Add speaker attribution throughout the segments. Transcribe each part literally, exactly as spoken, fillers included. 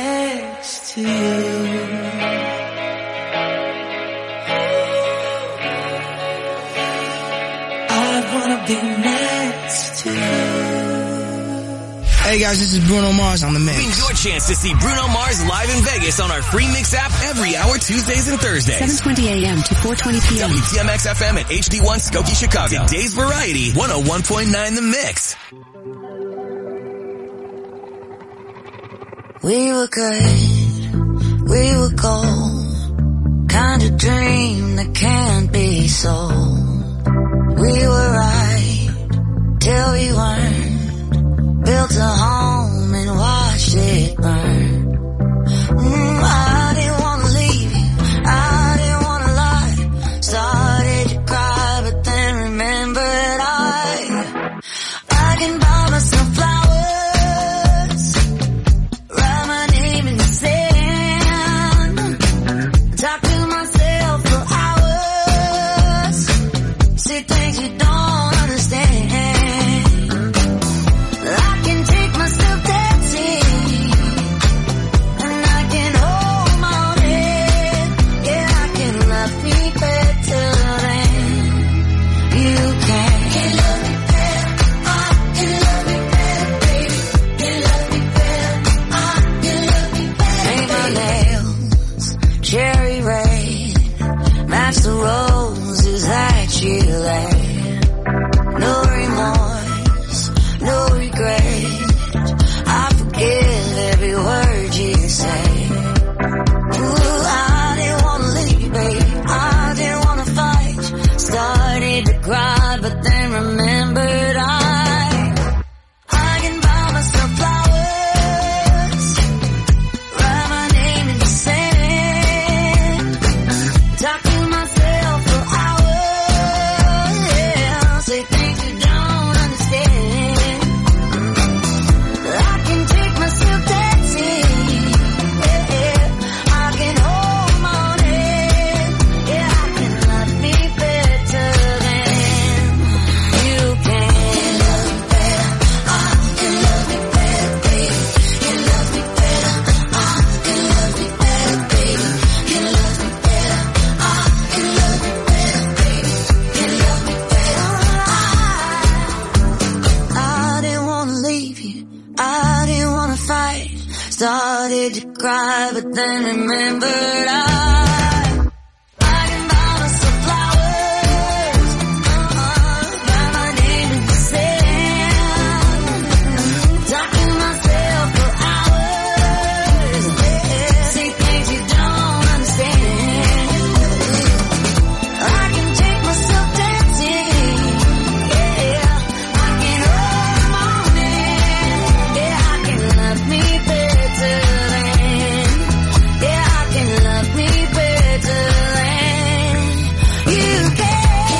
Speaker 1: next to you. I wanna be next to you.
Speaker 2: Hey guys, this is Bruno Mars on The Mix.
Speaker 3: Win your chance to see Bruno Mars live in Vegas on our free Mix app every hour, Tuesdays and Thursdays.
Speaker 4: seven twenty a.m. to four twenty p.m.
Speaker 3: W T M X F M at H D one Skokie, Chicago. Today's Variety, one oh one point nine The Mix.
Speaker 1: We were good, we were gold, kind of dream that can't be sold. We were right, till we weren't, built a home and watched it burn. Mm, I didn't wanna leave you, I didn't wanna lie, started to cry but then remembered I, I can buy myself flowers. The roses that you laid, no remorse, no regret, I forgive every word you say. Ooh, I didn't wanna leave, babe, I didn't wanna fight, started to cry but then remembered I, I can buy myself flowers, write my name in the sand, talk to started to cry, but then remembered I, I can buy myself flowers, uh-uh, write my name in the sand, talk to myself for hours, yeah, say things you don't understand. I can take myself dancing, yeah, I can hold my man, yeah, I can love me better. Yeah, I can love me better than you can.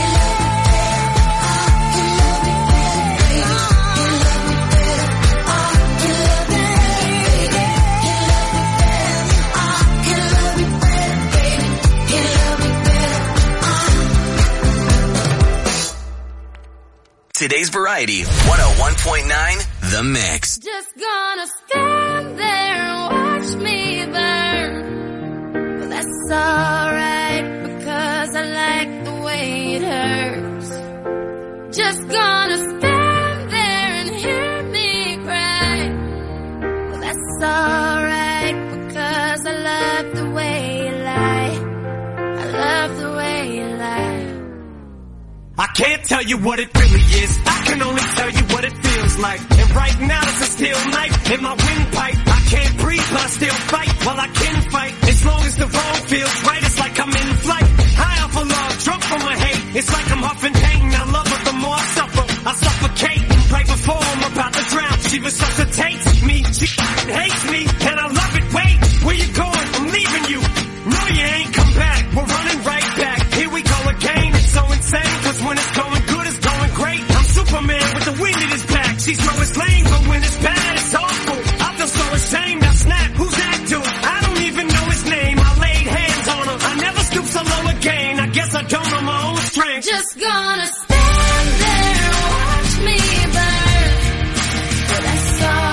Speaker 3: Today's Variety, one oh one point nine The Mix.
Speaker 5: Just gonna stand there and watch me burn, but that's alright because I like the way it hurts. Just gonna stand there and hear me cry, but that's alright because I love the way you lie. I love the way you lie.
Speaker 6: I can't tell you what it really is, I can only tell you what it feels like. And right now it's a steel knife in my windpipe. I can't breathe but I still fight while I can fight. As long as the wrong feels right, it's like I'm in flight. High off of love, drunk from my hate, it's like I'm huffing pain. I love her, the more I suffer, I suffocate. Right before I'm about to drown, she resuscitates me. She hates me and I love it. Wait, where you going? I'm leaving you. No, you ain't come back, we're running right back. Here we go again, it's so insane, cause when it's going good, it's going great. I'm Superman with the wind in his back. She's always lame, but when it's bad, it's awful. I feel so ashamed, I snap, who's that dude? I don't even know his name, I laid hands on him. I never stoop so low again, I guess I don't know my own strength.
Speaker 5: Just gonna stand there and watch me burn, but that's all.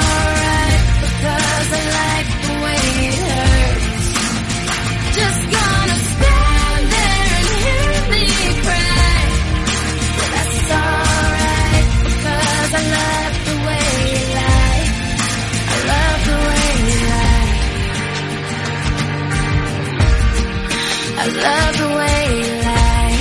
Speaker 5: love the way you lie.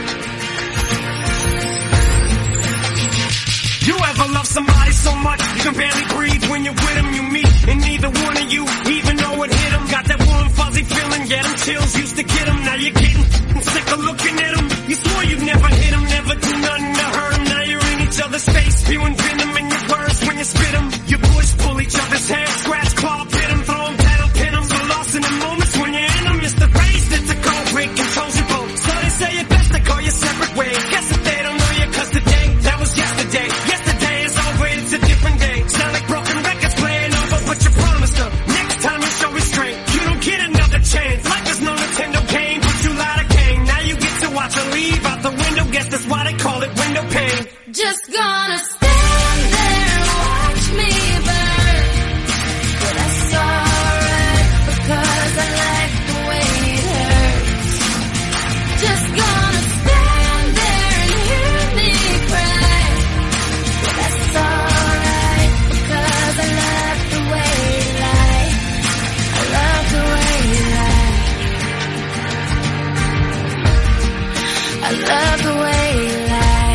Speaker 6: You ever love somebody so much you can barely breathe when you're with them? You meet and neither one of you even know it hit them. Got that warm fuzzy feeling, get them chills, used to get them. Now you're getting sick of looking at them. You swore you'd never hit them, never do nothing to hurt them. Now you're in each other's face, spewing venom in your words when you spit them. You push, pull each other's hair, scratch, claw, pit them, throw them down, pin them. So lost in the moments when you're in them, it's the phrase that's a cold break controls you both. So they say it best to call you separate ways. Guess that they don't know you cause today, that was yesterday. Yesterday is over, it's a different day. Sound like broken records playing over, but you promised her next time you show restraint, you don't get another chance. Life is no Nintendo game, but you lied to Kane. Now you get to watch her leave out the window, guess that's why they call it window pane.
Speaker 5: Just gonna stand there and watch me burn. But that's alright, because I like the way it hurts. Just gonna stand there and hear me cry. But that's alright, because I love the way you lie. I love the way you lie. I love the way you lie.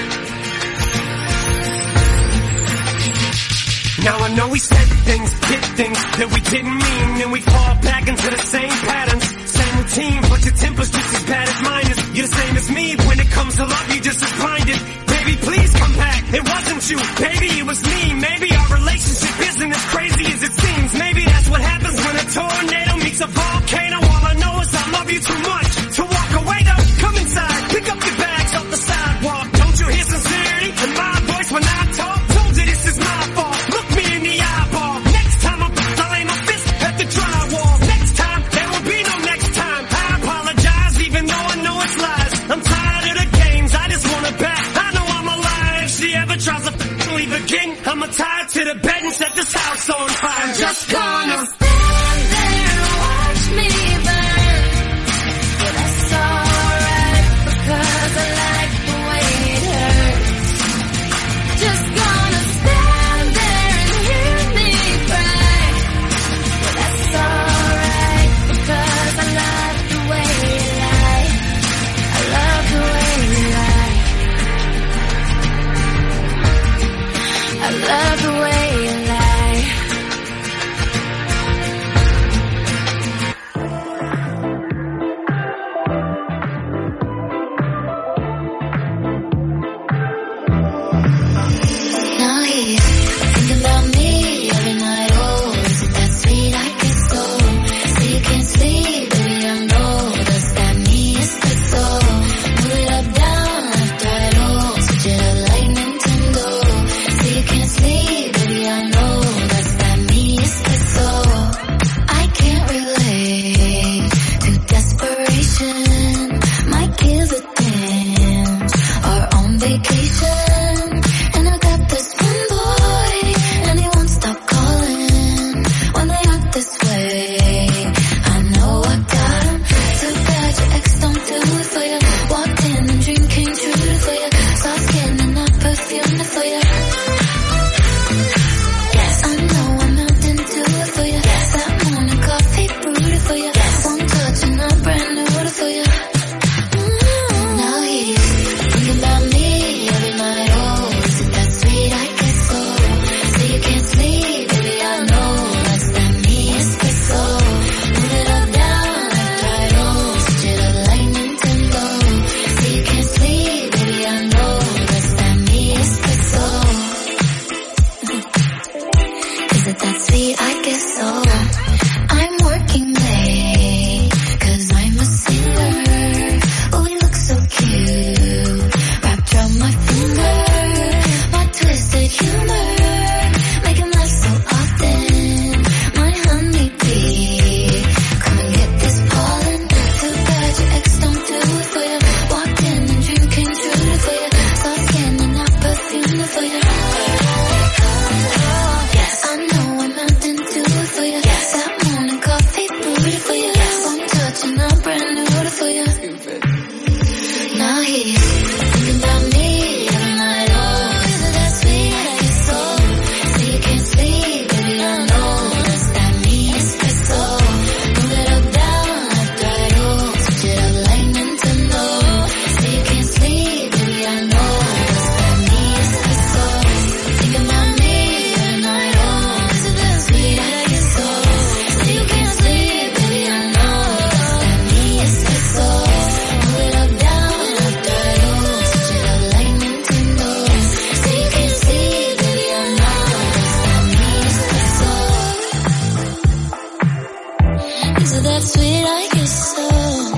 Speaker 6: Now I know we said things, did things that we didn't mean, and we fall back into the same patterns, same routine, but your temper's just as bad as mine is. You're the same as me, when it comes to love, you're just as blinded. Baby, please come back, it wasn't you, baby, it was me. Maybe our relationship isn't as crazy as it seems. Maybe that's what happens when a tornado meets a volcano. All I know is I love you too much to walk away though. Come inside, pick up your bags off the sidewalk. Don't you hear sincerity in my voice when I talk? Told you this is my fault, look me in the eyeball. Next time I'm I'll aim my fist at the drywall. Next time, there will be no next time. I apologize even though I know it's lies. I'm tired of the games, I just want her back. I know I'm a liar, if she ever tries to f***ing leave again, I'ma tie her to the bed and set this house on fire. I'm just gonna
Speaker 5: stand there and watch me burn. But that's alright, because I like the way it hurts. Just gonna stand there and hear me cry. But that's alright, because I love the way you lie. I love the way you lie. I love the way you lie. Now he's thinking about me every night. Oh, is it that sweet? I get so say you can't sleep, baby. I know does that mean it's good? So move it up, down, left, right. Oh, switch it up like Nintendo. Say you can't sleep, baby. I know does that mean it's good? So I can't relate to desperation. Might give a damn or on vacation. And I got this one boy, and he won't stop calling when they act this way. I know I got him. Too bad your ex don't do it for you. Walked in and dream came true for you. Soft skin and not perfume for you. Yes, I know I'm melting to it for you. Yes, that morning coffee brewed for you. Yes, one touch and I'm brand new for you. Mm, now he's thinking about me every night. Oh, is it that sweet? I guess so. Say you can't sleep, baby. I know does that mean it's good? So move it up, down, left, right. Oh, switch it up like Nintendo. Say you can't sleep, baby. I know does that mean it's good? So is it that sweet? I guess so. I'm working late, cause I'm a singer. Oh, we look so cute, wrapped around my finger. My twisted humor, make him laugh so often. My honeybee, come and get this pollen. Too bad your ex don't do it for you. Walked in and dream came true for you. Soft skin and not perfume for you. Yes, I know I'm melting to it for you. Yes, that Is it that sweet? I guess so.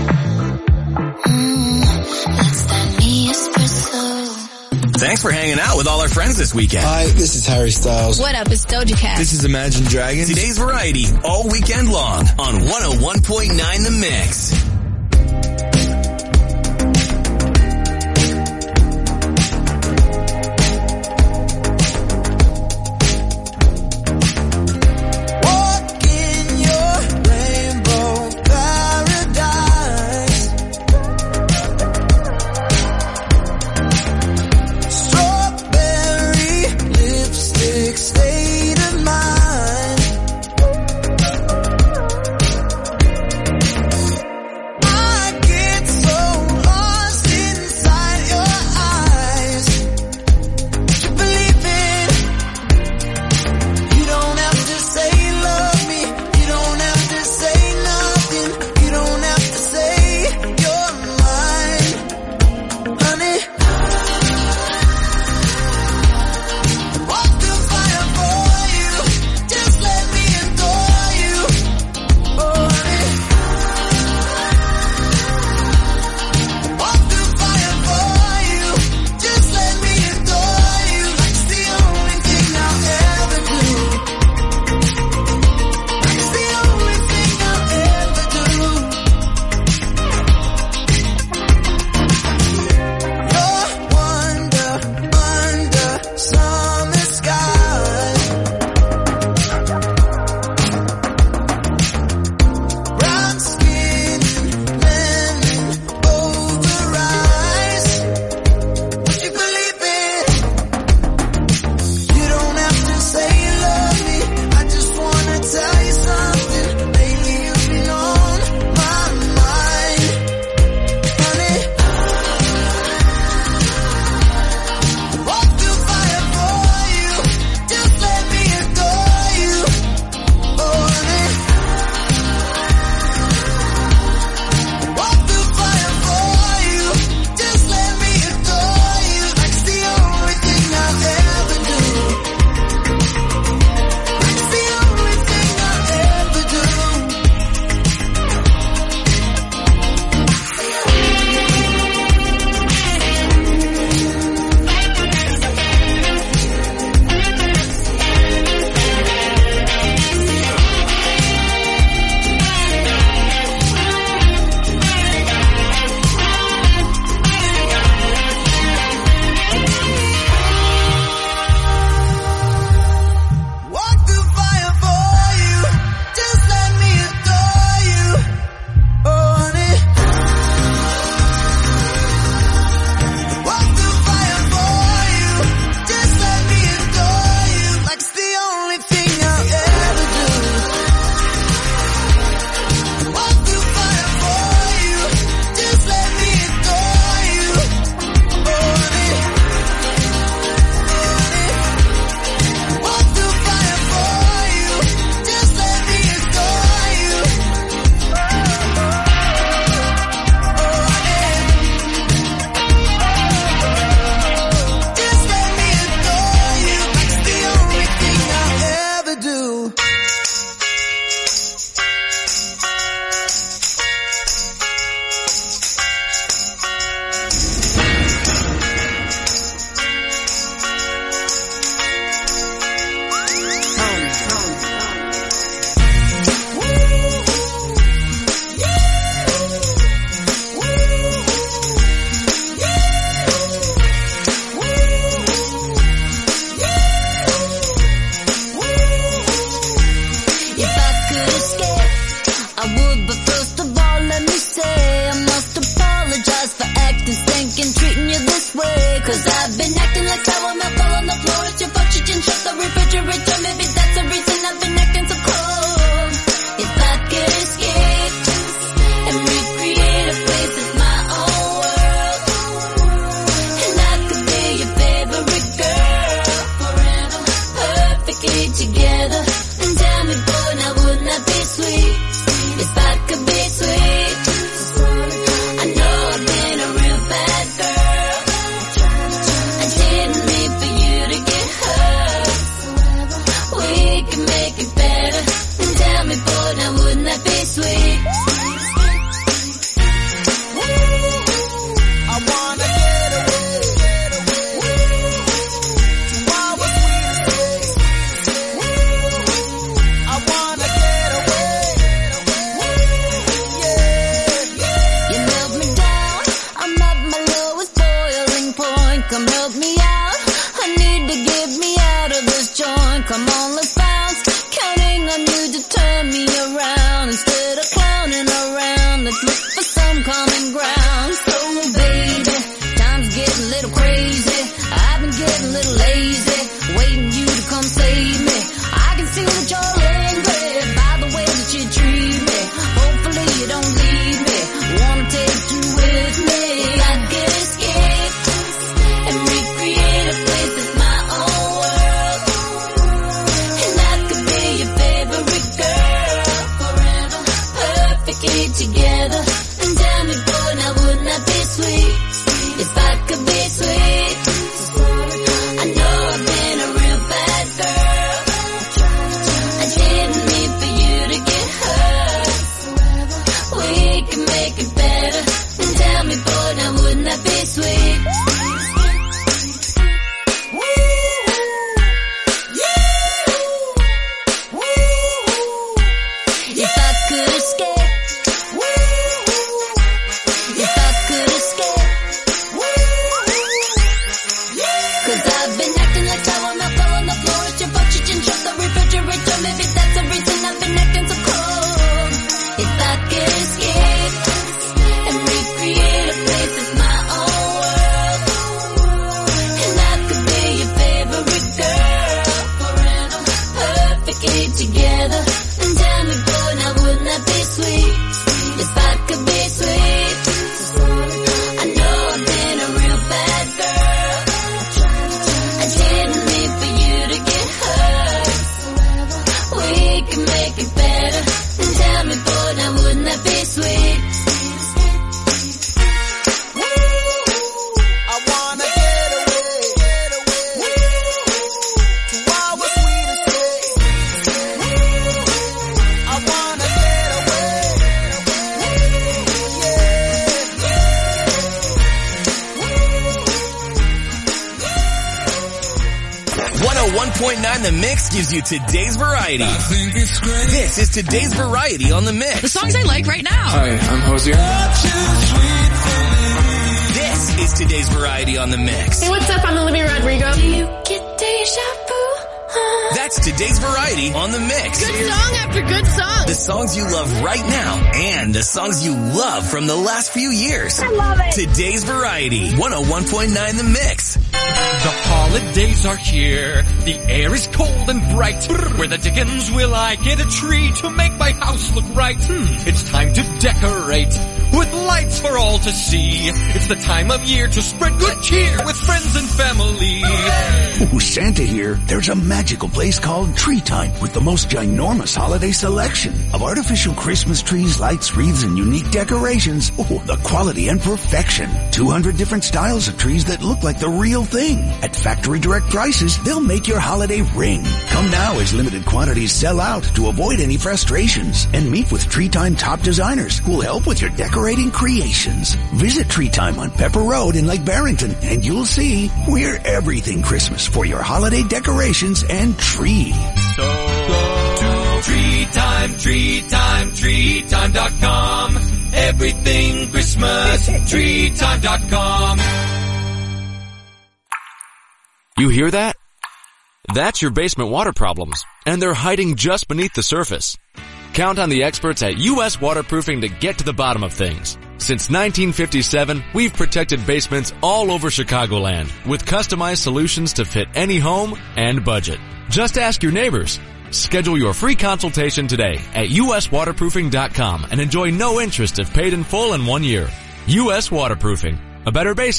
Speaker 5: Mm, that's that me espresso.
Speaker 3: Thanks for hanging out with all our friends this weekend.
Speaker 7: Hi, this is Harry Styles.
Speaker 8: What up, it's Doja Cat.
Speaker 2: This is Imagine Dragons.
Speaker 3: Today's variety all weekend long on one oh one point nine The Mix.
Speaker 1: boy, now wouldn't that be sweet?
Speaker 2: I wanna get away to our sweetest place. I wanna get away, yeah.
Speaker 1: You melt me down, I'm at my lowest boiling point. Come help me out, I need to get me out of this joint. Come on, let's bounce, counting on you to turn me around. Instead of clowning around, let's look for some common ground. So baby, time's getting a little crazy. I've been getting a little lazy, waiting you to come save me. I can see that you're angry by the way that you treat me. Hopefully you don't leave me, wanna take you with me. I could escape and recreate a place that's my own world, and I could be your favorite girl forever, perfectly together. And tell me, boy, now wouldn't that be sweet? If I could be sweet. I know I've been a real bad girl, I didn't mean for you to get hurt. We can make it better. And tell me, boy, now wouldn't that be sweet? If I could escape, if I could escape, 'cause I've been acting like that on the floor, on the floor. It's your fault you didn't shut the refrigerator. Maybe that's the reason I've been acting so cold. If I could escape and recreate a place that's my own world, and I could be your favorite girl forever, perfectly together. And tell me, boy, now wouldn't that be sweet? If I could be sweet. I know I've been a real bad girl, I didn't mean for you to get hurt. We can make it better. And tell me, boy, now wouldn't that be sweet?
Speaker 2: I wanna get away to our sweetest place. I wanna get away,
Speaker 3: one oh one point nine The Mix gives you today's variety. This is today's variety on The Mix.
Speaker 7: The songs I like right now.
Speaker 8: Hi, I'm Hosier.
Speaker 3: This is today's variety on The Mix.
Speaker 9: Hey, what's up? I'm Olivia Rodrigo.
Speaker 1: Do you get deja vu? Huh?
Speaker 3: That's today's variety on The Mix.
Speaker 7: Good song after good song.
Speaker 3: The songs you love right now and the songs you love from the last few years.
Speaker 9: I love it.
Speaker 3: Today's variety, one oh one point nine The Mix.
Speaker 6: The holidays are here. The air is cold and bright. Where the dickens will I get a tree to make my house look right? Hmm, it's time to decorate with lights for all to see. It's the time of year to spread good cheer with friends and family.
Speaker 10: Ooh, Santa here. There's a magical place called Tree Time with the most ginormous holiday selection of artificial Christmas trees, lights, wreaths, and unique decorations. Oh, the quality and perfection. two hundred different styles of trees that look like the real thing. At factory direct prices, they'll make your holiday ring. Come now as limited quantities sell out to avoid any frustrations. And meet with Tree Time top designers who will help with your decorating creations. Visit Tree Time on Pepper Road in Lake Barrington and you'll see we're everything Christmas for your holiday decorations and tree.
Speaker 6: So go to Tree Time, Tree Time, tree time dot com. Everything Christmas, tree time dot com.
Speaker 8: You hear that? That's your basement water problems, and they're hiding just beneath the surface. Count on the experts at U S Waterproofing to get to the bottom of things. Since nineteen fifty-seven, we've protected basements all over Chicagoland with customized solutions to fit any home and budget. Just ask your neighbors. Schedule your free consultation today at U S waterproofing dot com and enjoy no interest if paid in full in one year. U S Waterproofing. A better basement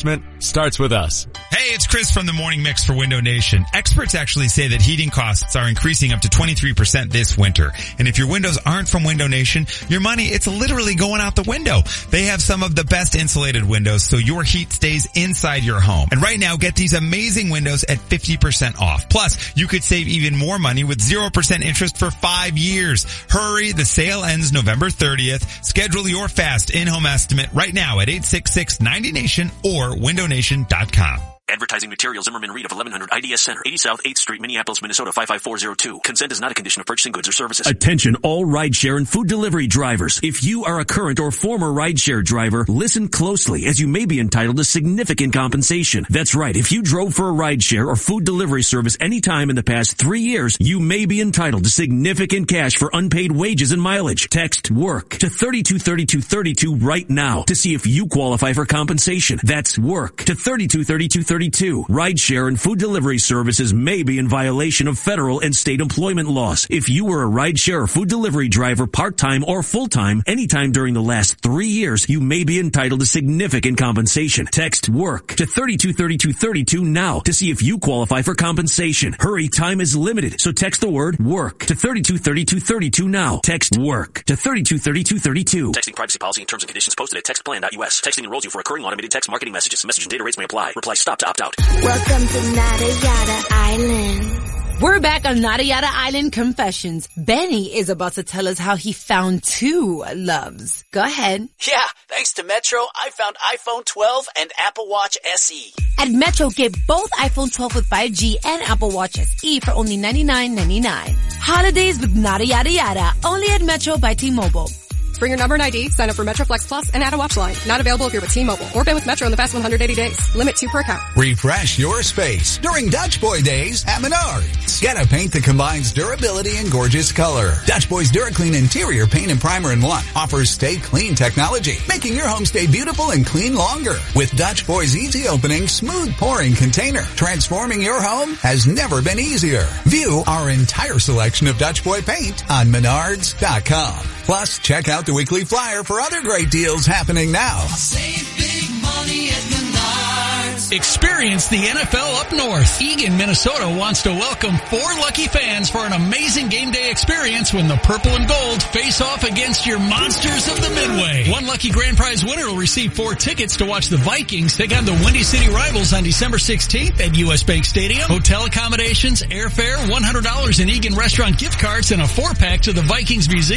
Speaker 8: starts with us.
Speaker 9: Hey, it's Chris from the Morning Mix for Window Nation. Experts actually say that heating costs are increasing up to twenty-three percent this winter. And if your windows aren't from Window Nation, your money, it's literally going out the window. They have some of the best insulated windows so your heat stays inside your home. And right now, get these amazing windows at fifty percent off. Plus, you could save even more money with zero percent interest for five years. Hurry, the sale ends November thirtieth. Schedule your fast in-home estimate right now at eight six six ninety nation or window nation dot com.
Speaker 11: Advertising material, Zimmerman Reed of eleven hundred I D S Center, eighty South eighth Street, Minneapolis, Minnesota, five five four zero two. Consent is not a condition of purchasing goods or services.
Speaker 12: Attention all rideshare and food delivery drivers. If you are a current or former rideshare driver, listen closely as you may be entitled to significant compensation. That's right. If you drove for a rideshare or food delivery service anytime in the past three years, you may be entitled to significant cash for unpaid wages and mileage. Text WORK to thirty-two thirty-two thirty-two right now to see if you qualify for compensation. That's WORK to thirty-two thirty-two thirty-two. Rideshare and food delivery services may be in violation of federal and state employment laws. If you were a rideshare or food delivery driver part-time or full-time anytime during the last three years, you may be entitled to significant compensation. Text WORK to thirty-two thirty-two thirty-two now to see if you qualify for compensation. Hurry, time is limited, so text the word WORK to thirty-two thirty-two thirty-two now. Text WORK to thirty-two thirty-two thirty-two.
Speaker 11: Texting privacy policy and terms and conditions posted at text plan dot U S. Texting enrolls you for recurring automated text marketing messages. Message and data rates may apply. Reply stop to opt out.
Speaker 5: Welcome to Nada Yada Island.
Speaker 13: We're back on Nada Yada Island Confessions. Benny is about to tell us how he found two loves. Go ahead.
Speaker 14: Yeah, thanks to Metro, I found iPhone twelve and Apple Watch S E.
Speaker 13: At Metro, get both iPhone twelve with five G and Apple Watch S E for only ninety-nine ninety-nine. Holidays with Nada Yada Yada, only at Metro by T-Mobile.
Speaker 15: Bring your number and I D, sign up for MetroFlex Plus, and add a watch line. Not available if you're with T-Mobile or been with Metro in the past one hundred eighty days. Limit two per account.
Speaker 16: Refresh your space during Dutch Boy Days at Menards. Get a paint that combines durability and gorgeous color. Dutch Boy's DuraClean Interior Paint and Primer in one offers Stay Clean technology, making your home stay beautiful and clean longer. With Dutch Boy's easy opening, smooth pouring container, transforming your home has never been easier. View our entire selection of Dutch Boy paint on Menards dot com. Plus, check out the weekly flyer for other great deals happening now.
Speaker 2: Save big money at Menards.
Speaker 17: Experience the N F L up north. Eagan, Minnesota wants to welcome four lucky fans for an amazing game day experience when the purple and gold face off against your monsters of the Midway. One lucky grand prize winner will receive four tickets to watch the Vikings take on the Windy City Rivals on December sixteenth at U S Bank Stadium. Hotel accommodations, airfare, one hundred dollars in Eagan restaurant gift cards, and a four-pack to the Vikings Museum.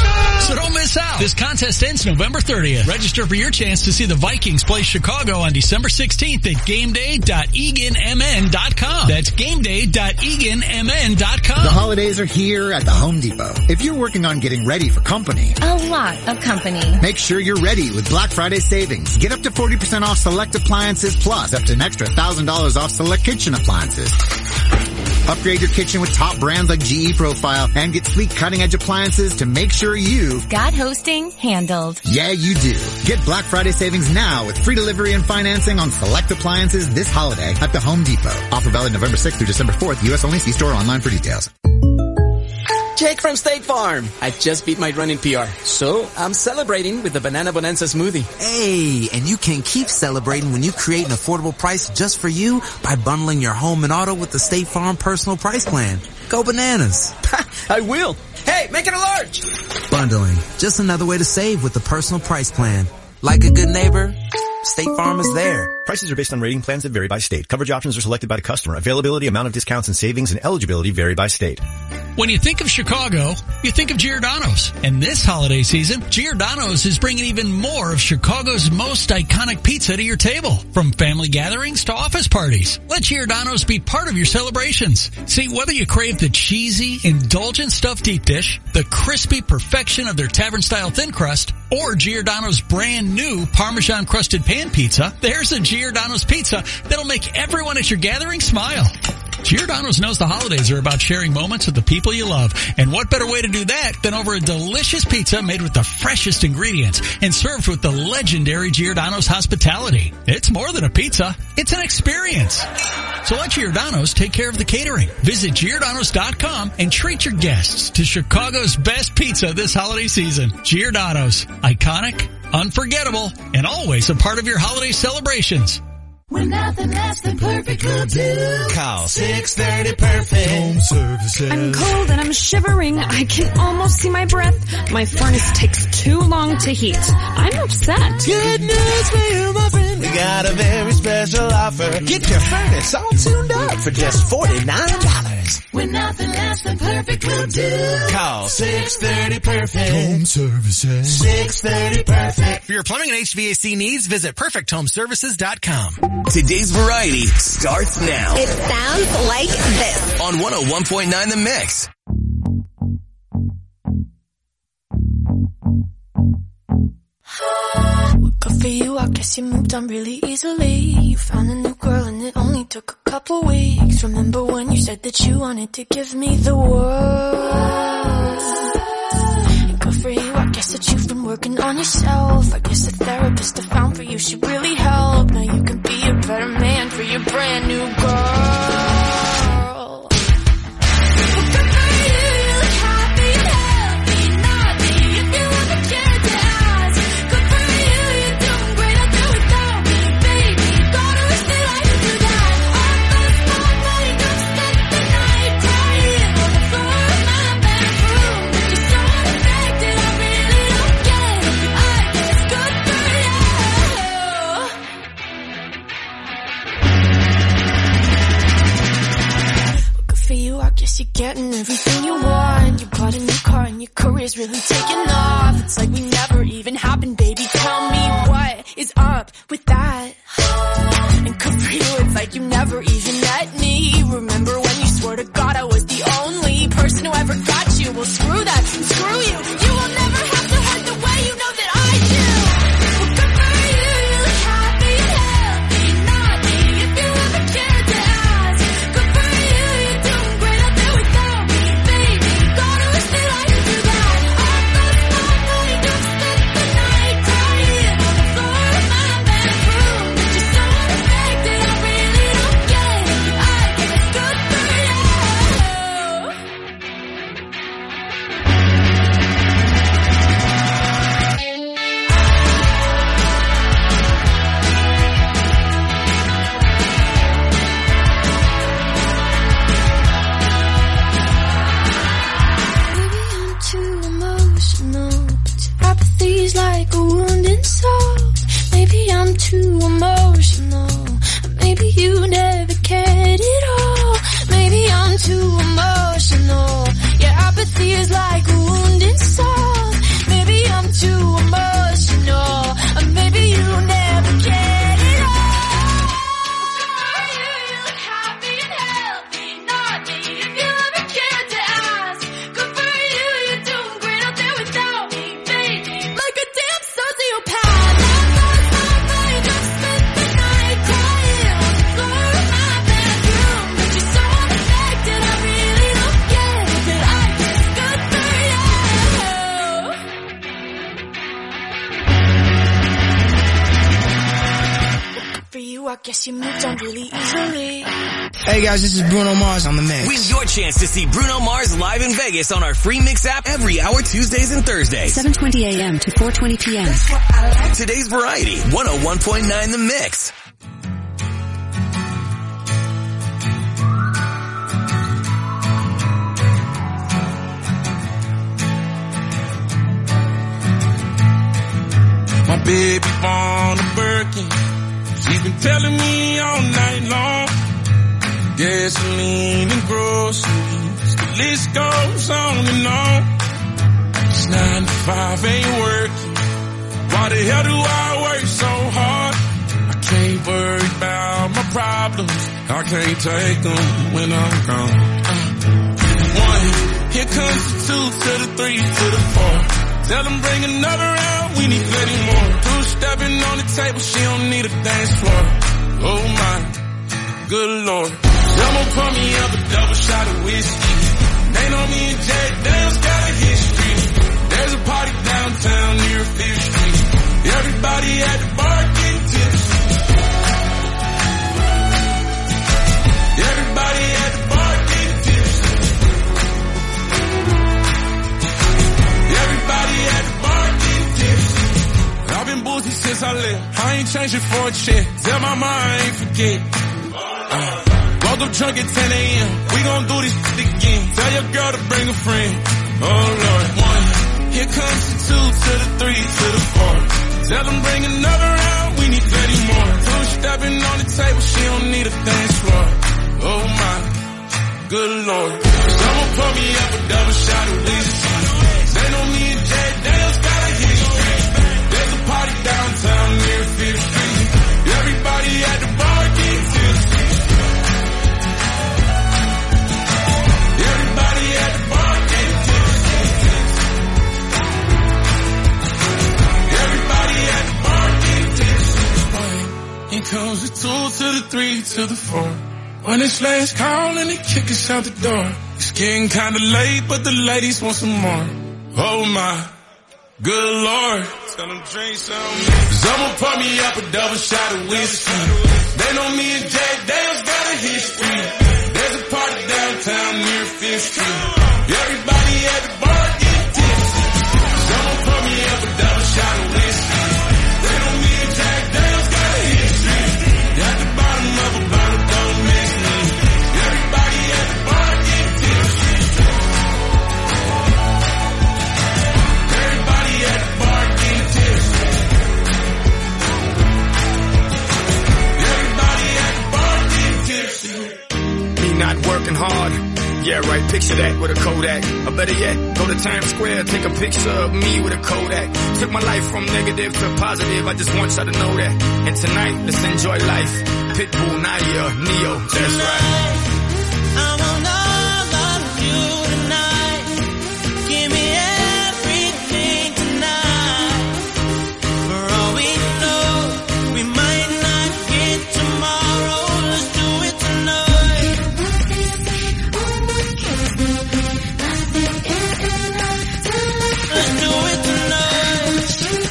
Speaker 17: So don't miss out. This contest ends November thirtieth. Register for your chance to see the Vikings play Chicago on December sixteenth at gameday dot egan m n dot com. That's gameday dot egan m n dot com.
Speaker 18: The holidays are here at the Home Depot. If you're working on getting ready for company,
Speaker 19: a lot of company,
Speaker 18: make sure you're ready with Black Friday savings. Get up to forty percent off select appliances plus up to an extra one thousand dollars off select kitchen appliances. Upgrade your kitchen with top brands like G E Profile and get sleek cutting-edge appliances to make sure you've
Speaker 19: got hosting handled.
Speaker 18: Yeah, you do. Get Black Friday savings now with free delivery and financing on select appliances this holiday at the Home Depot. Offer valid November sixth through December fourth. U S only. See store online for details.
Speaker 20: Jake from State Farm. I just beat my running P R, so I'm celebrating with the Banana Bonanza smoothie.
Speaker 21: Hey, and you can keep celebrating when you create an affordable price just for you by bundling your home and auto with the State Farm Personal Price Plan. Go bananas.
Speaker 20: I will. Hey, make it a large.
Speaker 21: Bundling. Just another way to save with the Personal Price Plan. Like a good neighbor, State Farm is there.
Speaker 22: Prices are based on rating plans that vary by state. Coverage options are selected by the customer. Availability, amount of discounts and savings, and eligibility vary by state.
Speaker 17: When you think of Chicago, you think of Giordano's. And this holiday season, Giordano's is bringing even more of Chicago's most iconic pizza to your table. From family gatherings to office parties, let Giordano's be part of your celebrations. See, whether you crave the cheesy, indulgent stuffed deep dish, the crispy perfection of their tavern-style thin crust, or Giordano's brand new Parmesan-crusted pan pizza, there's a Giordano's pizza that'll make everyone at your gathering smile. Giordano's knows the holidays are about sharing moments with the people you love. And what better way to do that than over a delicious pizza made with the freshest ingredients and served with the legendary Giordano's hospitality. It's more than a pizza. It's an experience. So let Giordano's take care of the catering. Visit Giordano's dot com and treat your guests to Chicago's best pizza this holiday season. Giordano's. Iconic, unforgettable, and always a part of your holiday celebrations.
Speaker 2: When nothing less than perfect will do.
Speaker 3: Call six thirty perfect. Home Services.
Speaker 1: I'm cold and I'm shivering. I can almost see my breath. My furnace takes too long to heat. I'm upset.
Speaker 3: Good news for you, my friend. We got a very special offer. Get your furnace all tuned up for just forty-nine dollars.
Speaker 2: When nothing less than perfect will do.
Speaker 3: Call six thirty perfect.
Speaker 2: Home Services.
Speaker 3: six thirty perfect.
Speaker 4: For your plumbing and H V A C needs, visit perfect home services dot com.
Speaker 3: Today's variety starts now.
Speaker 23: It sounds like this.
Speaker 3: On one oh one point nine The Mix.
Speaker 5: Good for you, I guess you moved on really easily. You found a new girl and it only took a couple weeks. Remember when you said that you wanted to give me the world? Good for you, I guess that you've been working on yourself. I guess the therapist I found for you should really help. Now you can be a better man for your brand new girl. You're getting everything you want. You bought a new car and your career's really taking off. It's like we never even happened, baby. Tell me what is up with that. And good for you, it's like you never even met me. Remember when you swore to God I was the only person who ever got you? Well, screw that, screw you. You will never have to hurt the way you know that I do. Well, good for you, you look happy and healthy. Not me, if you ever cared to ask. Good for you, you're doing great out there without me, baby. Gotta wish that I could do that. All those small money don't spend the night crying on the floor of my bedroom. You're so unaffected, I really don't get it. I guess good for you. Too emotional, but your apathy's like a wounded soul. Maybe I'm too emotional, maybe you never cared at all. Maybe I'm too emotional, your apathy is like a wounded soul. Maybe I'm too emotional, maybe you never cared at all. You look happy and healthy, not me, if you ever cared to ask. Good for you, you're doing great out there without me, baby. Like a damn sociopath. All those small money don't spend the night crying on the floor of my bedroom. But you're so unaffected, I really don't get it. But I guess good for you. Good for you, I guess you moved on really easily.
Speaker 24: Hey guys, this is Bruno Mars on The Mix.
Speaker 3: Win your chance to see Bruno Mars live in Vegas on our free Mix app every hour Tuesdays and Thursdays.
Speaker 25: seven twenty a.m. to four twenty p.m.
Speaker 3: Today's variety, one oh one point nine The Mix.
Speaker 26: My baby born a Birkin. She's been telling me all night long. Gasoline and groceries, the list goes on and on. It's nine to five, ain't working. Why the hell do I work so hard? I can't worry about my problems. I can't take them when I'm gone. Uh, one, here comes the two to the three to the four. Tell them bring another round, we need plenty more. Two stepping on the table, she don't need a dance floor. Oh my, good lord. Someone pour me up a double shot of whiskey. They know me and Jack Daniels got a history. There's a party downtown near Fifth Street. Everybody at the bar getting tipsy. Everybody at the bar getting tipsy. Everybody at the bar getting tipsy. I've been boozing since I left. I ain't changing for a check. Tell my mom I ain't forget. Uh, woke up drunk at ten a.m. We gon' do this shit again. Tell your girl to bring a friend. Oh Lord. One. Here comes the two to the three to the four. Tell them bring another round. We need thirty more. Two stepping on the table. She don't need a dance floor. Oh my. Good Lord. Someone pour me up a double shot of whiskey. They know me and Jack Daniels got a history. There's a party downtown near Fifth Street. Everybody at the bar getting tipsy. Everybody at the bar getting tipsy. Everybody at the bar getting tipsy. Here comes the two to the three to the four. When it's last call and they kick us out the door. It's getting kinda late, but the ladies want some more. Oh my, good Lord. Tell them drink some. Someone pour me up a double shot of whiskey. They know me and Jack Daniels got a history. There's a party downtown near Fifth Street. Everybody at the bar get tipsy. Someone pour me up a double shot of whiskey. They know me and Jack Daniels got a history. At the bottom of a bottle, don't miss me. Everybody at the bar get tipsy. Everybody at the bar get tipsy. Everybody at the bar get tipsy.
Speaker 24: Me not working hard. Yeah, right, picture that with a Kodak. Or better yet, go to Times Square, take a picture of me with a Kodak. Took my life from negative to positive, I just want y'all to know that. And tonight, let's enjoy life. Pitbull, Nadia, Neo, that's right.
Speaker 2: I want all of you tonight. Give me everything tonight. For all we know, we might not get tomorrow. Let's do it tonight. Let's do it tonight.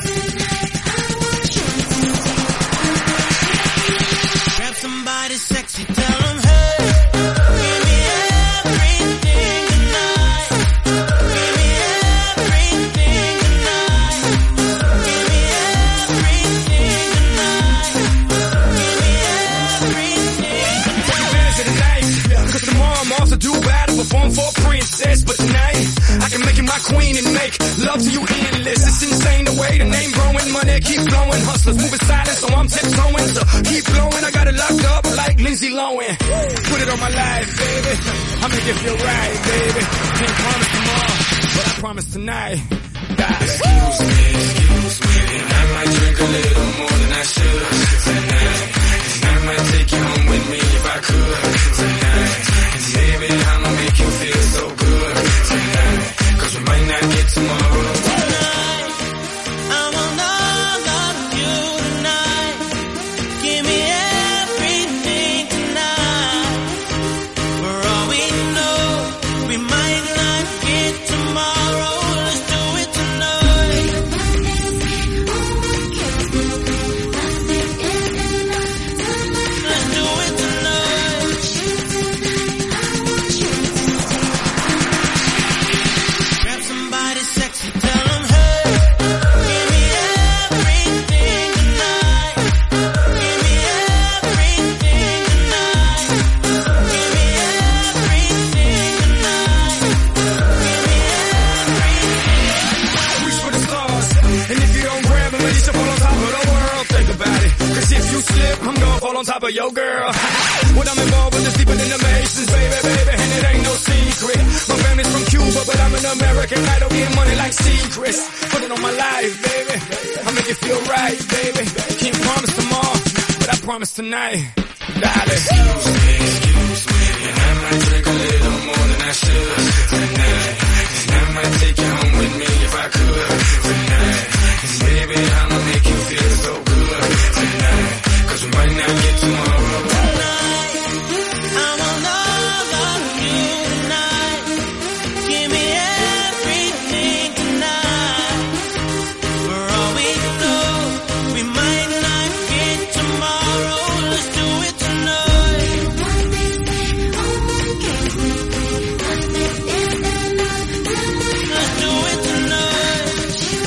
Speaker 2: Grab somebody sexy, tell them hey. Give me everything tonight. Give me everything tonight. Give me everything tonight. Give me everything.
Speaker 24: Take advantage of the night, cause tomorrow I'm off to do battle, perform for a princess. But tonight, I can make you my queen and make love to you endless. It's insane the way the name growing, money keep flowing. Hustlers moving silent, so I'm tiptoeing. So keep blowing, I got it locked up like Lindsay Lohan. Put it on my life, baby. I make it feel right, baby. Can't promise tomorrow, but I promise tonight. God. Excuse me, excuse me, I might drink a little more than I should tonight. And I might take you home with me if I could tonight. And maybe I'ma make you feel so good tonight. Cause we might not get tomorrow.
Speaker 2: Tonight, I want all of you tonight. Give me everything tonight. For all we know, we might not get tomorrow. Let's do it tonight. Let's do it tonight. Grab somebody sexy, tell them hey. Give me everything tonight. Give me everything tonight. Give me everything tonight.
Speaker 24: Reach for the stars, and if you don't grab them, you should fall on top of the world. Think about it, cause if you slip, I'm gonna fall on top of your girl. What I'm involved with is deeper than the Masons, baby, baby, and it ain't no secret. My family's from Cuba, but I'm an American. I don't get money like secrets. Put it on my life, baby. I make it feel right, baby. Can't promise tomorrow, but I promise tonight, darling. Excuse me, excuse me, and I might drink a little more than I should tonight. And I might take you home with me if I could tonight. And baby, I'ma make you feel so good tonight. Cause we might not get tomorrow.
Speaker 2: I want all of you tonight. Give me everything tonight. For all we know, we might not get tomorrow. Let's do it tonight. Let's do it tonight.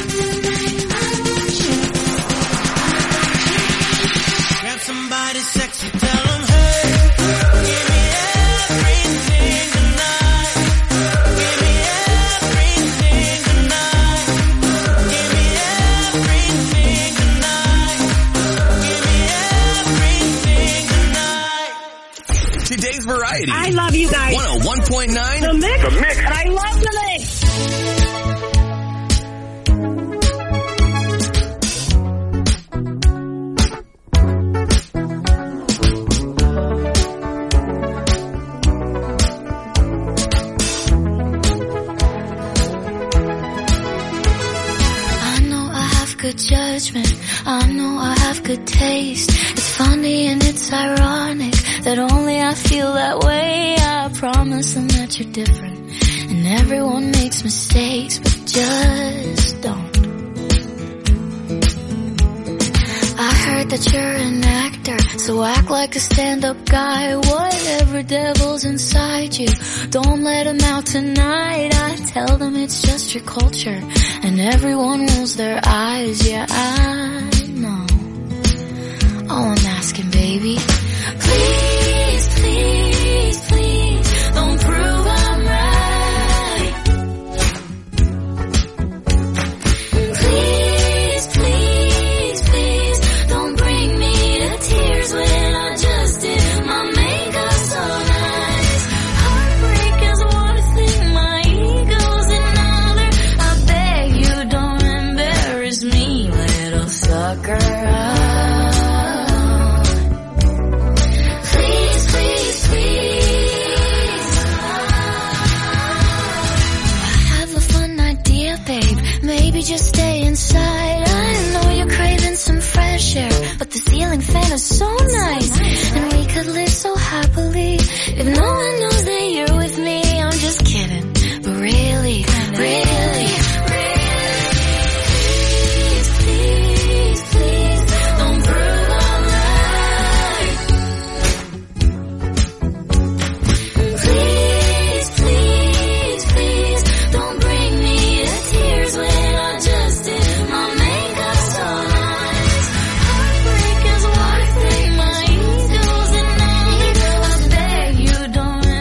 Speaker 6: Variety.
Speaker 7: I love you guys.
Speaker 6: one oh one point nine.
Speaker 7: The Mix.
Speaker 6: The Mix.
Speaker 7: And I love The Mix.
Speaker 5: Good judgment, I know I have good taste. It's funny and it's ironic that only I feel that way. I promise them that you're different, and everyone makes mistakes, but just don't. I heard that you're an actor, so act like a stand-up guy. Whatever devil's inside you, don't let him out tonight. I tell them it's just your culture, and everyone rolls their eyes. Yeah, I know. All I'm asking, baby, please, please, please, don't prove I'm right. Please, please, please, don't bring me to tears when I just did my makeup so nice. Heartbreak is one thing, my ego's another. I beg you don't embarrass me, little sucker. Please, please, please. I have a fun idea, babe. Maybe just stay inside. I know you're craving some fresh air, but the ceiling fan is so nice, and we could live so happily if no one knows that you're with me. I'm just kidding, but really, really, please, please, please, don't prove I'm right. Please, please, please, don't bring me to tears when I just did my makeup so nice. Heartbreak is one thing, my ego's another. I beg you don't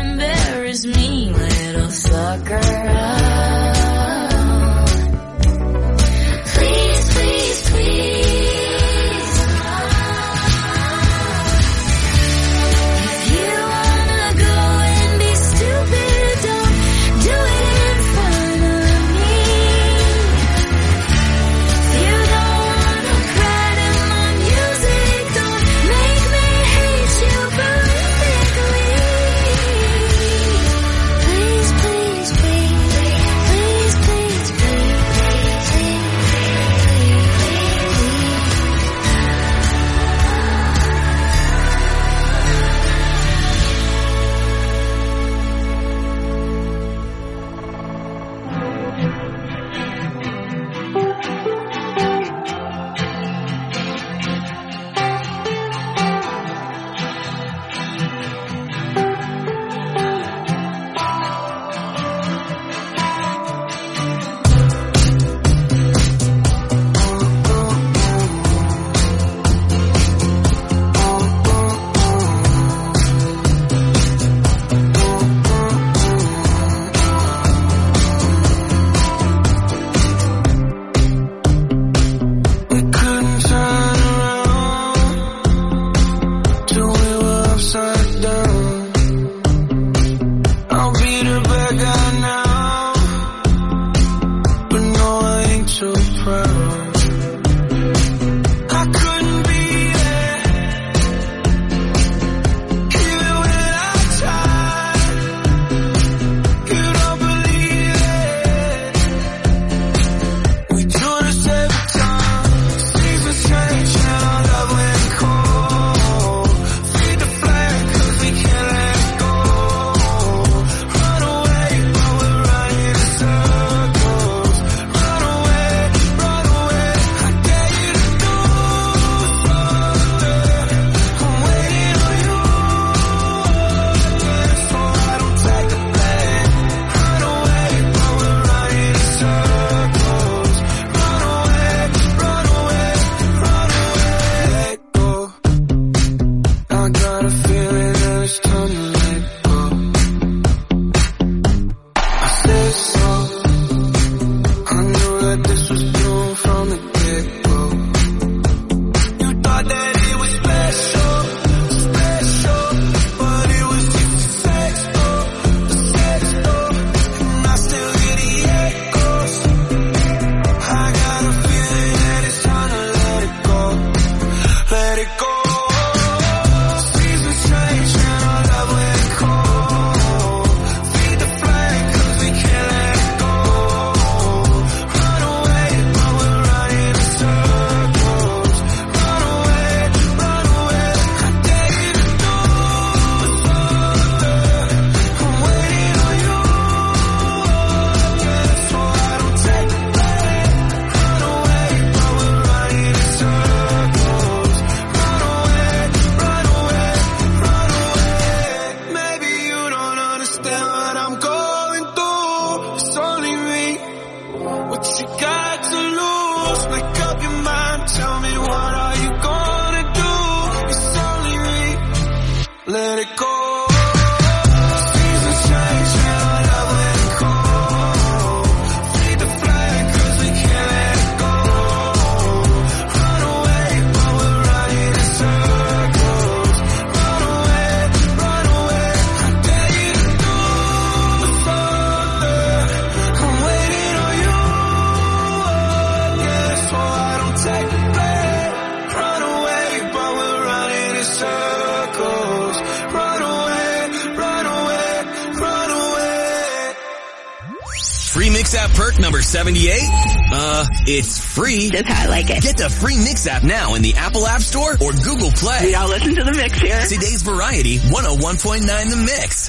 Speaker 2: lose. Make up your mind, tell me what are you gonna do? It's only real, let it go. Seasons change, now I love let it go. Fade the flag, cause we can't let it go. Run away, but we're running in circles. Run away, run away, I dare you to do further. I'm waiting on you, yeah, so I don't take the blame. Run away, but we're running in circles. Run away, run away, run away.
Speaker 6: Free Mix App perk number seventy-eight? Uh, it's free.
Speaker 23: That's how I like it.
Speaker 6: Get the free Mix App now in the Apple App Store or Google Play.
Speaker 23: We all listen to the mix here.
Speaker 6: Today's Variety, one oh one point nine The Mix.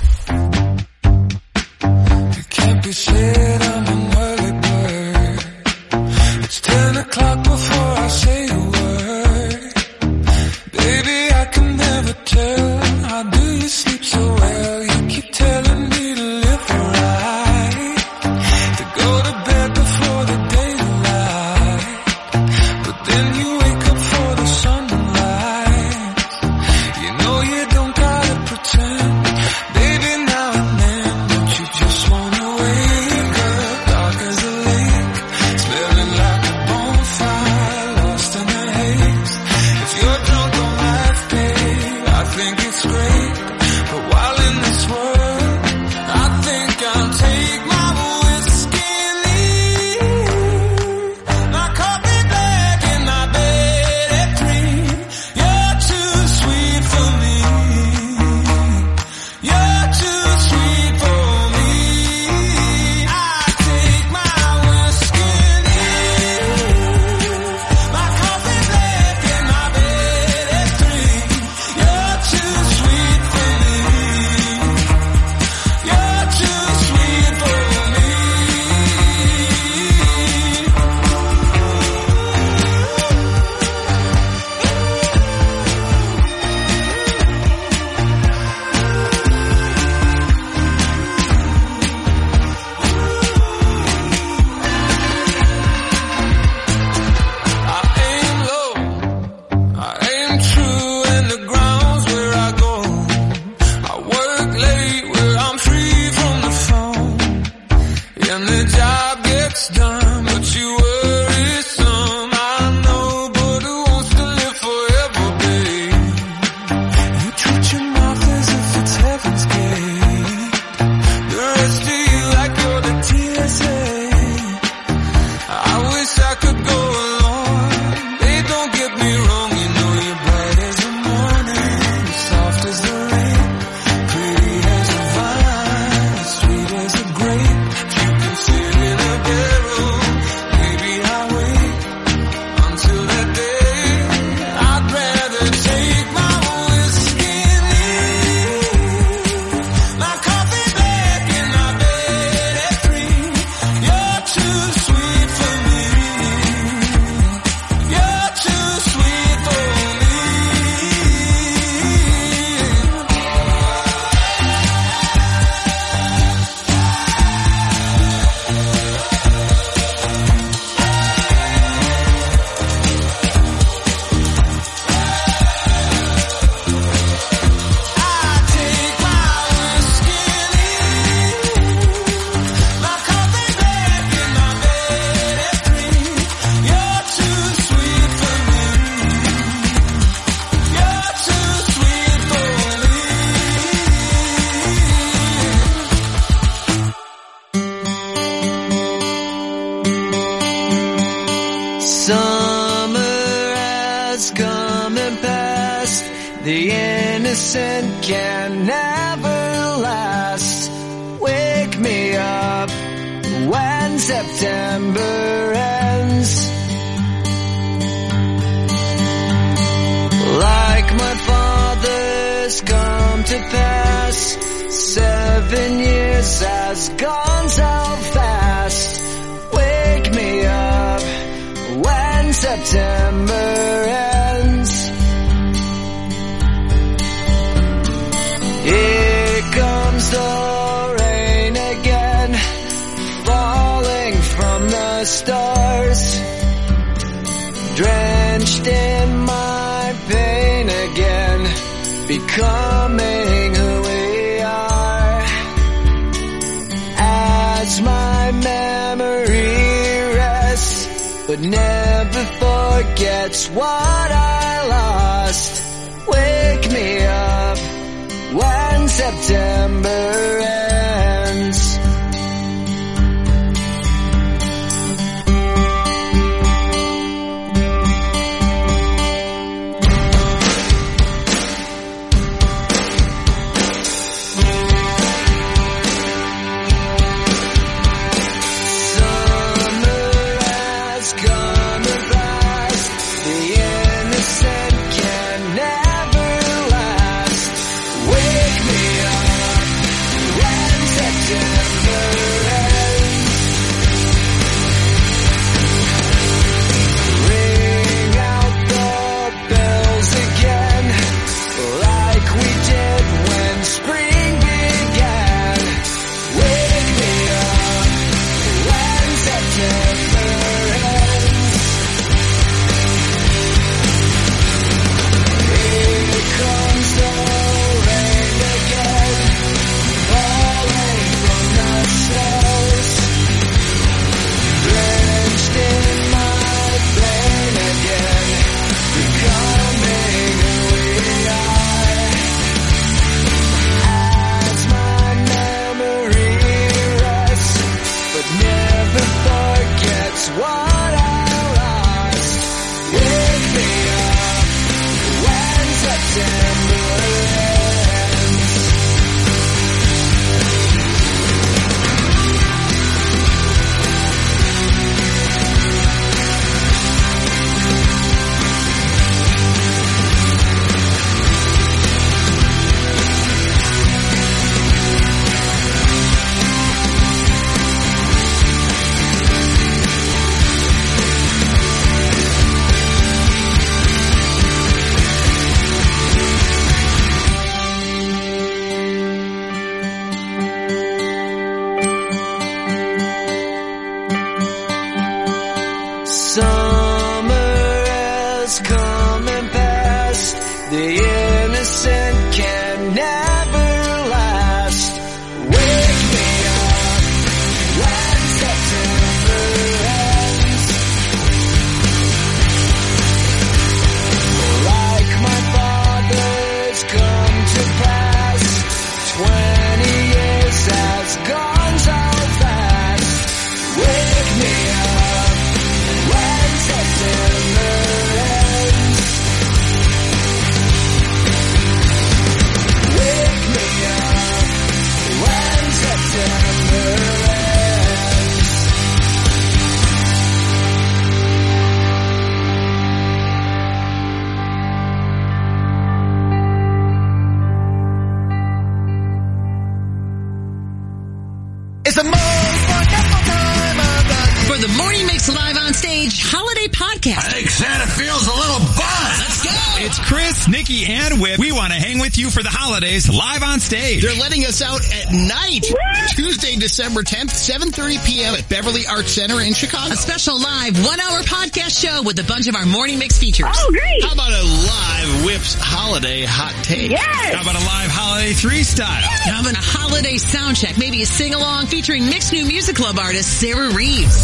Speaker 24: Can't be said I'm an early bird. It's ten o'clock before I say a word. Baby, I can never tell. How do you sleep so well? You keep telling me to live right, to go to bed before the daylight. But then you wake up for the sunlight. You know you don't gotta pretend. Baby, now and then, don't you just wanna wake up dark as a lake, smelling like a bonfire, lost in the haze. If you're drunk on life, babe, I think it's great. But while in this world, I think I'll take my whiskey and leave. My coffee black in my bed at three. You're too sweet for me. You're too sweet for me. I take my whiskey and leave. My coffee black in my bed at three. You're too sweet for me. You're too sweet for me. I aim low, I aim true, and the ground's where I go. I work late where I'm free from the phone, and the job gets done, but you worry some. I know, but who wants to live forever, babe? You treat your mouth as if it's heaven's gate. The rest of you like you're the T S A. I wish I could go along. Babe, don't get me wrong, you know you're bright as the morning, soft as the rain, pretty as a vine, sweet as a grape. You can sit in a barrel, maybe I'll wait until that day. I'd rather take my whiskey and leave. My coffee black in my bed at three. You're too sweet for me. You're too sweet for me. I take my whiskey and leave. My coffee black in my bed at three. You're too sweet for me. You're too sweet for me.
Speaker 2: Summer has come and passed. The innocent can never last. Wake me up when September ends. Like my father's come to pass. Seven years has gone so fast. Wake me up when September ends. Here comes the rain again, falling from the stars.
Speaker 3: drenched in my pain again, becoming who we are. As my memory rests, but never forgets what I lost. Wake me up when September ends.
Speaker 8: It's the most wonderful time of the
Speaker 9: For the Morning Mix Live on Stage Holiday Podcast.
Speaker 10: I think Santa feels a little buzz.
Speaker 9: Let's go.
Speaker 11: It's Chris, Nikki, and Whip. We want to hang with you for the holidays live on stage.
Speaker 8: They're letting us out at night. Tuesday, December tenth, seven thirty p.m. at Beverly Arts Center in Chicago.
Speaker 9: A special live one-hour podcast show with a bunch of our Morning Mix features.
Speaker 8: Oh, great. How about a live Whips holiday hot take?
Speaker 11: Yes. How about a live holiday three style?
Speaker 9: How about a holiday sound check? Maybe a sing-along featuring Mixed New Music Club artist Sarah Reeves.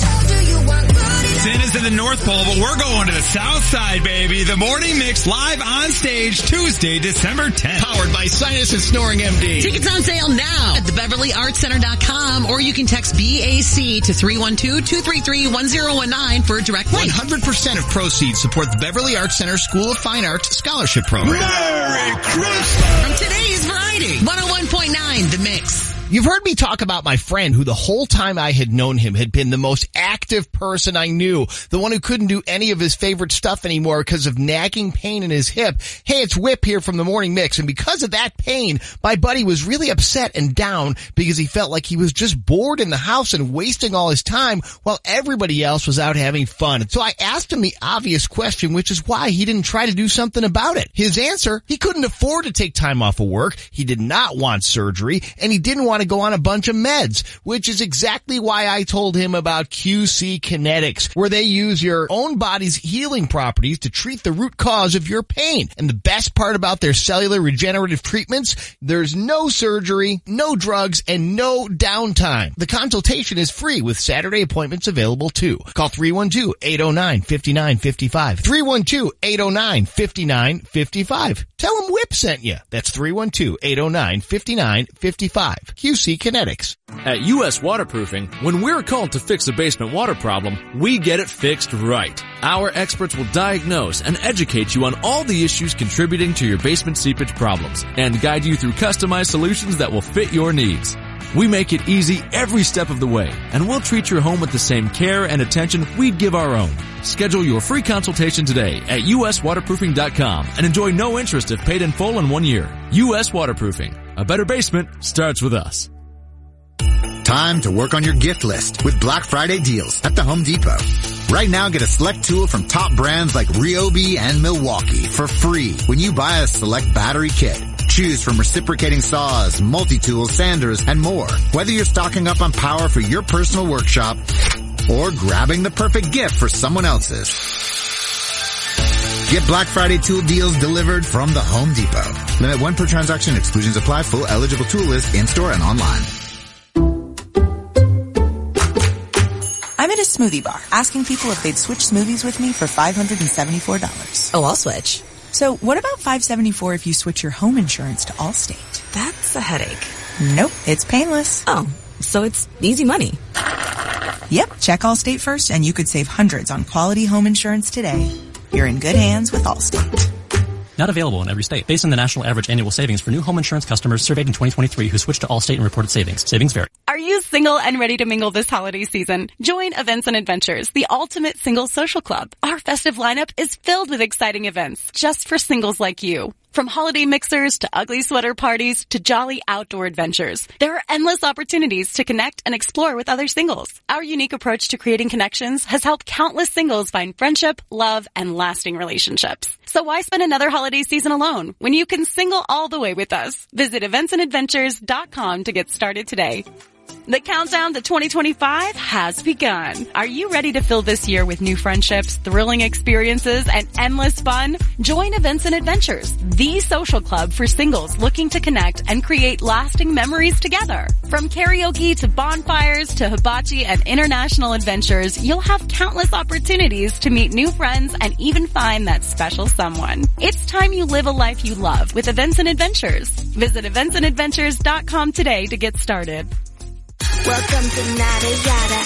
Speaker 11: Santa's in the North Pole, but we're going to the South Side, baby. The Morning Mix live on stage Tuesday, December tenth.
Speaker 8: Powered by Sinus and Snoring M D.
Speaker 9: Tickets on sale now at the beverly arts center dot com, or you can text B A C to three one two, two three three, one zero one nine for a direct link.
Speaker 8: one hundred percent of proceeds support the Beverly Arts Center School of Fine Arts Scholarship Program.
Speaker 10: Merry Christmas!
Speaker 9: From today's variety, one oh one point nine The Mix.
Speaker 8: You've heard me talk about my friend who the whole time I had known him had been the most active person I knew. The one who couldn't do any of his favorite stuff anymore because of nagging pain in his hip. Hey, it's Whip here from the Morning Mix. And because of that pain, my buddy was really upset and down because he felt like he was just bored in the house and wasting all his time while everybody else was out having fun. And so I asked him the obvious question, which is why he didn't try to do something about it. His answer, he couldn't afford to take time off of work. He did not want surgery and he didn't want want to go on a bunch of meds, which is exactly why I told him about Q C Kinetics, where they use your own body's healing properties to treat the root cause of your pain. And the best part about their cellular regenerative treatments, there's no surgery, no drugs, and no downtime. The consultation is free with Saturday appointments available too. Call three one two, eight oh nine, five nine five five. three one two, eight oh nine, five nine five five. Tell them Whip sent you. That's three one two, eight oh nine, five nine five five. Q C Kinetics.
Speaker 12: At U S Waterproofing, when we're called to fix a basement water problem, we get it fixed right. Our experts will diagnose and educate you on all the issues contributing to your basement seepage problems and guide you through customized solutions that will fit your needs. We make it easy every step of the way, and we'll treat your home with the same care and attention we'd give our own. Schedule your free consultation today at U S waterproofing dot com and enjoy no interest if paid in full in one year. U S Waterproofing. A better basement starts with us.
Speaker 18: Time to work on your gift list with Black Friday deals at the Home Depot. Right now, get a select tool from top brands like Ryobi and Milwaukee for free when you buy a select battery kit. Choose from reciprocating saws, multi-tools, sanders, and more. Whether you're stocking up on power for your personal workshop or grabbing the perfect gift for someone else's. Get Black Friday tool deals delivered from the Home Depot. Limit one per transaction. Exclusions apply. Full eligible tool list in-store and online.
Speaker 13: I'm at a smoothie bar asking people if they'd switch smoothies with me for five hundred seventy-four dollars.
Speaker 14: Oh, I'll switch.
Speaker 13: So what about five hundred seventy-four dollars if you switch your home insurance to Allstate?
Speaker 14: That's a headache.
Speaker 13: Nope, it's painless.
Speaker 14: Oh, so it's easy money.
Speaker 13: Yep, check Allstate first and you could save hundreds on quality home insurance today. You're in good hands with Allstate.
Speaker 15: Not available in every state. Based on the national average annual savings for new home insurance customers surveyed in twenty twenty-three who switched to Allstate and reported savings. Savings vary.
Speaker 16: Are you single and ready to mingle this holiday season? Join Events and Adventures, the ultimate single social club. Our festive lineup is filled with exciting events just for singles like you. From holiday mixers to ugly sweater parties to jolly outdoor adventures, there are endless opportunities to connect and explore with other singles. Our unique approach to creating connections has helped countless singles find friendship, love, and lasting relationships. So why spend another holiday season alone when you can single all the way with us? Visit events and adventures dot com to get started today. The countdown to twenty twenty-five has begun. Are you ready to fill this year with new friendships, thrilling experiences, and endless fun? Join Events and Adventures, the social club for singles looking to connect and create lasting memories together. From karaoke to bonfires to hibachi and international adventures, you'll have countless opportunities to meet new friends and even find that special someone. It's time you live a life you love with Events and Adventures. Visit events and adventures dot com today to get started.
Speaker 5: Welcome to Nada Yada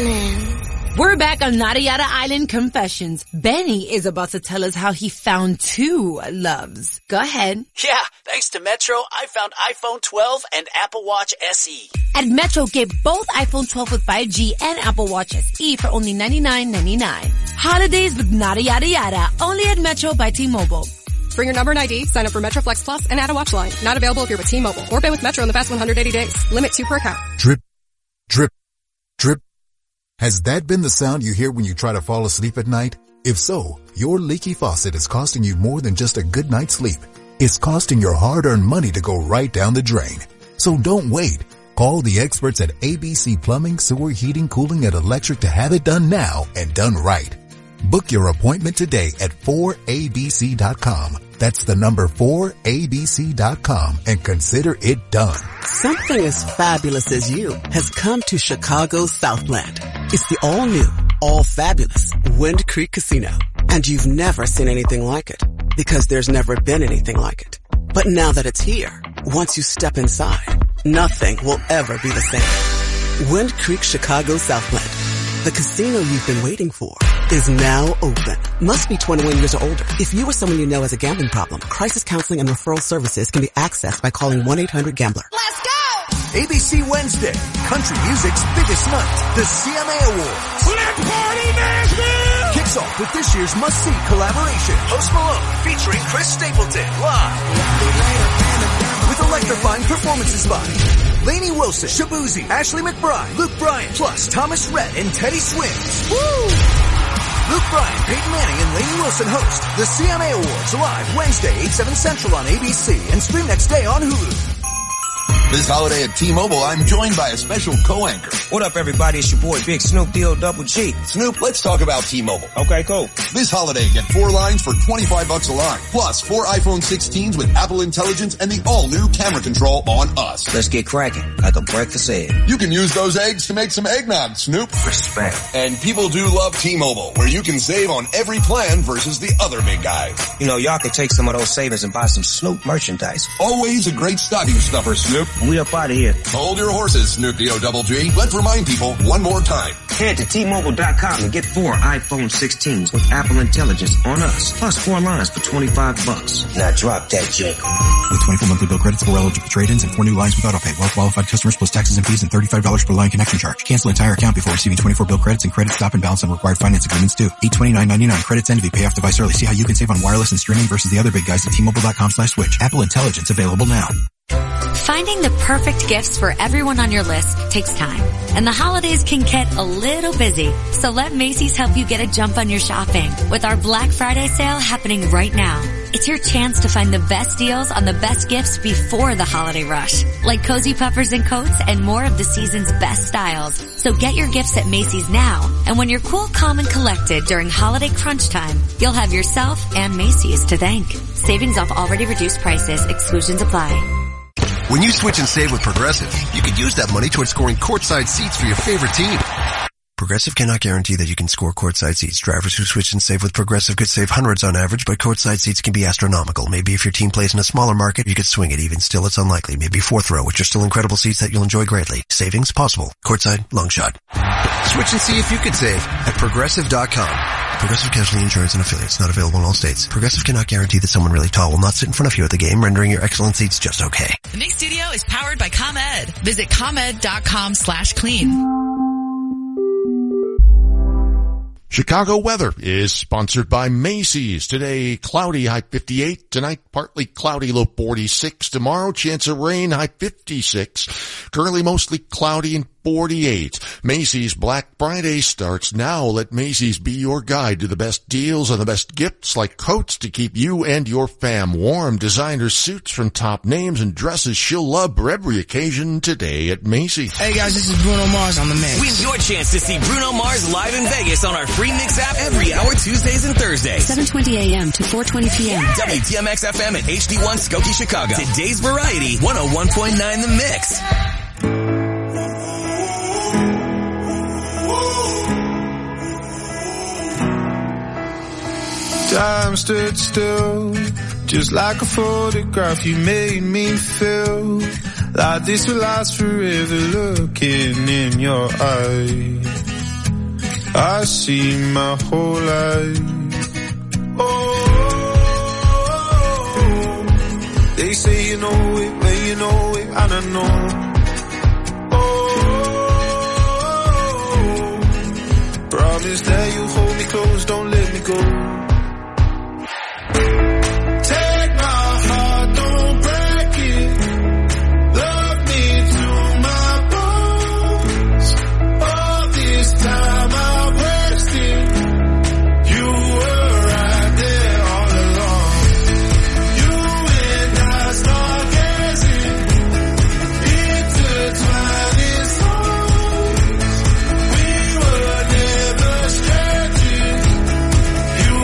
Speaker 5: Island.
Speaker 14: We're back on Nada Yada Island Confessions. Benny is about to tell us how he found two loves. Go ahead.
Speaker 19: Yeah, thanks to Metro, I found iPhone twelve and Apple Watch S E.
Speaker 14: At Metro, get both iPhone twelve with five G and Apple Watch S E for only ninety-nine ninety-nine. Holidays with Nada Yada Yada, only at Metro by T-Mobile.
Speaker 27: Bring your number and I D, sign up for Metro Flex Plus, and add a watch line. Not available if you're with T-Mobile. Or pay with Metro in the past one hundred eighty days. Limit two per account.
Speaker 28: Drip, drip, drip. Has that been the sound you hear when you try to fall asleep at night? If so, your leaky faucet is costing you more than just a good night's sleep. It's costing your hard-earned money to go right down the drain. So don't wait. Call the experts at A B C Plumbing, Sewer, Heating, Cooling, and Electric to have it done now and done right. Book your appointment today at four A B C dot com. That's the number four A B C dot com and consider it done.
Speaker 29: Something as fabulous as you has come to Chicago's Southland. It's the all-new, all-fabulous Wind Creek Casino. And you've never seen anything like it because there's never been anything like it. But now that it's here, once you step inside, nothing will ever be the same. Wind Creek Chicago Southland. The casino you've been waiting for is now open. Must be twenty-one years or older. If you or someone you know has a gambling problem, crisis counseling and referral services can be accessed by calling one eight hundred gambler.
Speaker 30: Let's go! A B C Wednesday, country music's biggest night, the C M A Awards.
Speaker 26: Let's party, Nashville!
Speaker 30: Kicks off with this year's must-see collaboration, Post Malone featuring Chris Stapleton live. With electrifying performances by Lainey Wilson, Shabuzi, Ashley McBride, Luke Bryan, plus Thomas Rhett and Teddy Swims. Woo! Luke Bryan, Peyton Manning, and Lainey Wilson host the C M A Awards live Wednesday, eight, seven Central on A B C and stream next day on Hulu.
Speaker 1: This holiday at T-Mobile, I'm joined by a special co-anchor.
Speaker 4: What up, everybody? It's your boy, Big Snoop D O Double G.
Speaker 1: Snoop, let's talk about T-Mobile.
Speaker 4: Okay, cool.
Speaker 1: This holiday, get four lines for twenty-five bucks a line. Plus, four iPhone sixteens with Apple Intelligence and the all-new camera control on us.
Speaker 4: Let's get cracking, like a breakfast egg.
Speaker 1: You can use those eggs to make some eggnog, Snoop.
Speaker 4: Respect.
Speaker 1: And people do love T-Mobile, where you can save on every plan versus the other big guys.
Speaker 4: You know, y'all could take some of those savings and buy some Snoop merchandise.
Speaker 1: Always a great stocking stuffer, Snoop.
Speaker 4: We up out of here.
Speaker 1: Hold your horses, Snoop D O Double G. Let's remind people one more time.
Speaker 4: Head to T Mobile dot com and get four iPhone sixteens with Apple Intelligence on us. Plus four lines for twenty-five bucks. Now drop that jank.
Speaker 6: With twenty-four monthly bill credits, four eligible trade-ins, and four new lines with autopay. Well-qualified customers plus taxes and fees and thirty-five dollars per line connection charge. Cancel entire account before receiving twenty-four bill credits, and credit stop and balance on required finance agreements due. eight twenty-nine ninety-nine. Credits end if you pay off device early. See how you can save on wireless and streaming versus the other big guys at T Mobile dot com slash switch. Apple Intelligence available now.
Speaker 7: Finding the perfect gifts for everyone on your list takes time, and the holidays can get a little busy. So let Macy's help you get a jump on your shopping with our Black Friday sale happening right now. It's your chance to find the best deals on the best gifts before the holiday rush, like cozy puffers and coats and more of the season's best styles. So get your gifts at Macy's now, and when you're cool, calm, and collected during holiday crunch time, you'll have yourself and Macy's to thank. Savings off already reduced prices. Exclusions apply.
Speaker 17: When you switch and save with Progressive, you could use that money towards scoring courtside seats for your favorite team. Progressive cannot guarantee that you can score courtside seats. Drivers who switch and save with Progressive could save hundreds on average, but courtside seats can be astronomical. Maybe if your team plays in a smaller market, you could swing it. Even still, it's unlikely. Maybe fourth row, which are still incredible seats that you'll enjoy greatly. Savings possible. Courtside, long shot. Switch and see if you could save at Progressive dot com. Progressive Casualty Insurance and Affiliates, not available in all states. Progressive cannot guarantee that someone really tall will not sit in front of you at the game, rendering your excellent seats just okay.
Speaker 9: The Mix Studio is powered by ComEd. Visit ComEd dot com slash clean.
Speaker 20: Chicago weather is sponsored by Macy's. Today, cloudy, high fifty-eight. Tonight, partly cloudy, low forty-six. Tomorrow, chance of rain, high fifty-six. Currently, mostly cloudy and forty-eight. Macy's Black Friday starts now. Let Macy's be your guide to the best deals and the best gifts, like coats to keep you and your fam warm, designer suits from top names, and dresses she'll love for every occasion today at Macy's.
Speaker 21: Hey guys, this is Bruno Mars on the Mix.
Speaker 22: Win your chance to see Bruno Mars live in Vegas on our free Mix app every hour Tuesdays and Thursdays.
Speaker 23: seven twenty a.m. to four twenty p.m.
Speaker 22: Yeah. W T M X F M at H D one Skokie, Chicago. Today's Variety, one oh one point nine The Mix.
Speaker 25: Time stood still, just like a photograph. You made me feel like this will last forever. Looking in your eyes, I see my whole life. Oh, they say you know it, but you know it, and I know. Oh, promise that you hold me close, don't let me go. You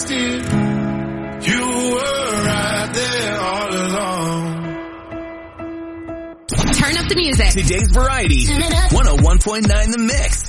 Speaker 25: wasted. You were right there all along.
Speaker 9: Turn up the music.
Speaker 22: Today's Variety, one oh one point nine The Mix.